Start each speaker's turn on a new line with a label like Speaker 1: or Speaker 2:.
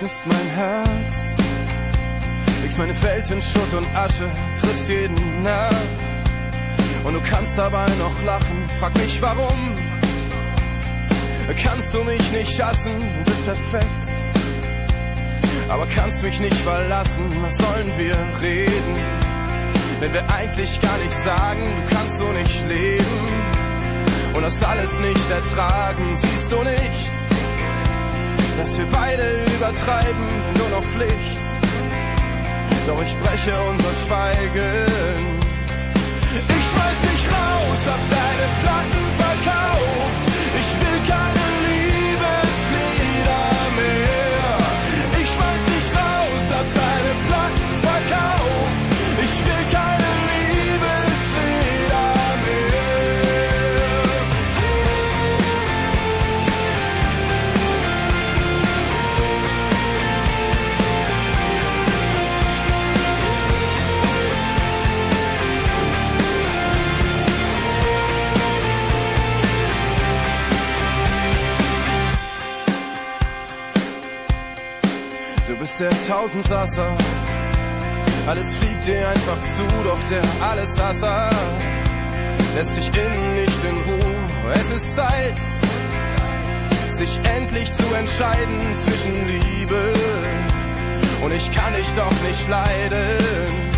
Speaker 1: ist mein Herz. Legst meine Welt in Schutt und Asche, triffst jeden Nerv. Und du kannst dabei noch lachen, frag mich warum. Kannst du mich nicht hassen, du bist perfekt. Aber kannst mich nicht verlassen, was sollen wir reden? Wenn wir eigentlich gar nichts sagen, du kannst so nicht leben. Und das alles nicht ertragen, siehst du nicht, dass wir beide übertreiben, nur noch Pflicht. Doch ich breche unser Schweigen. Ich schmeiß dich raus, hab deine Platten verkauft. Ich will keine Liebeslieder mehr. Ich schmeiß dich raus, hab deine Platten verkauft. Ich will keine Liebeslieder mehr. Du bist der Tausendsasser, alles fliegt dir einfach zu, doch der Alleshasser lässt dich innen nicht in Ruhe. Es ist Zeit, sich endlich zu entscheiden zwischen Liebe und ich kann dich doch nicht leiden.